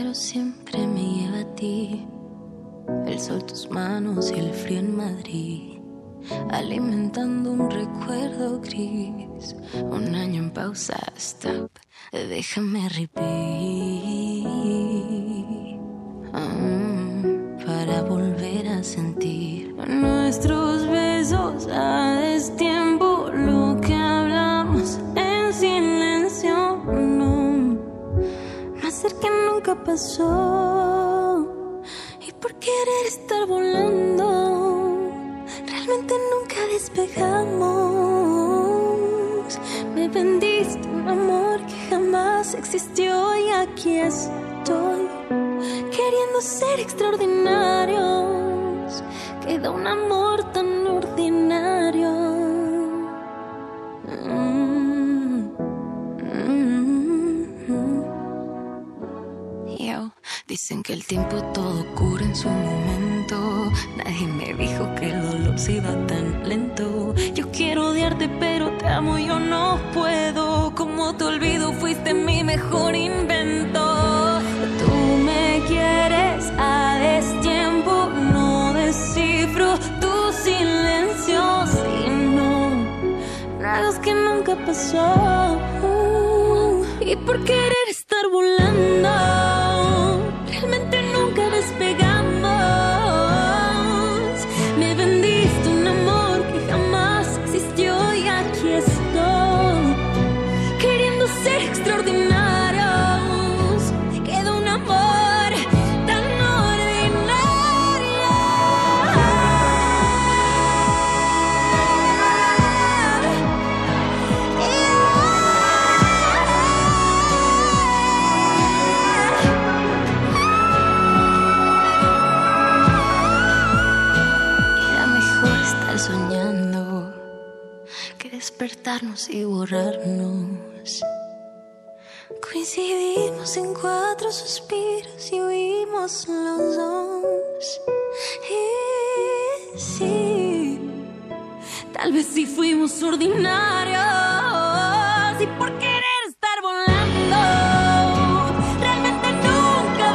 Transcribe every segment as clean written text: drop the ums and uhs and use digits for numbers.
Enero siempre me lleva a ti, el sol, tus manos y el frío en Madrid, alimentando un recuerdo gris. Un año en pausa, stop, déjame repeat. Para volver a sentir nuestros besos a destiempo, lo que hablamos en silencio, no, más cerca nunca pasó. Y por querer estar volando, realmente nunca despegamos. Me vendiste un amor que jamás existió y aquí estoy, queriendo ser extraordinarios. Queda un amor tan ordinario. Dicen que el tiempo todo cura en su momento. Nadie me dijo que el dolor se iba tan lento. Yo quiero odiarte pero te amo, yo no puedo. Como te olvido, fuiste mi mejor invento. Tú me quieres a destiempo, no descifro tu silencio. Si no, algo que nunca pasó. Y por querer estar volando, realmente nunca despegamos. Me vendiste un amor que jamás existió y aquí estoy, queriendo ser extraordinarios. Queda un amor tan ordinario. Soñando que despertarnos y borrarnos. Coincidimos en 4 suspiros y huimos los dos. Y sí, tal vez sí fuimos ordinarios. Y por querer estar volando, realmente nunca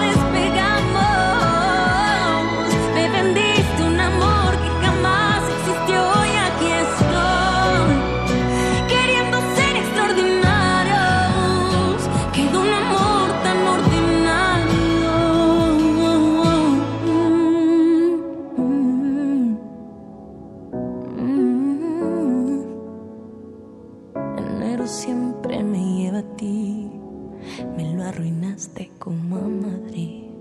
despegamos. Me vendiste un amor que jamás existió y aquí estoy, queriendo ser extraordinarios. Queda un amor tan ordinario. Enero siempre me lleva a ti, me lo arruinaste como a Madrid.